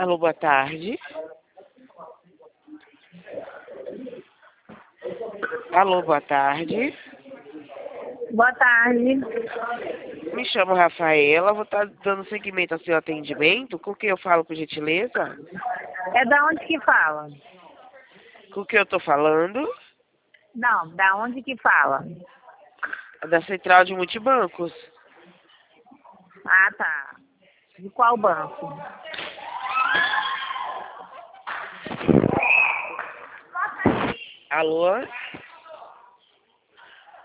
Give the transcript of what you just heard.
Alô, boa tarde. Alô, boa tarde. Boa tarde. Me chamo Rafaela, vou estar dando seguimento ao seu atendimento. Com quem eu falo, por gentileza? É da onde que fala? Com quem eu estou falando? Não, da onde que fala? Da Central de Multibancos. Ah, tá. De qual banco? Alô?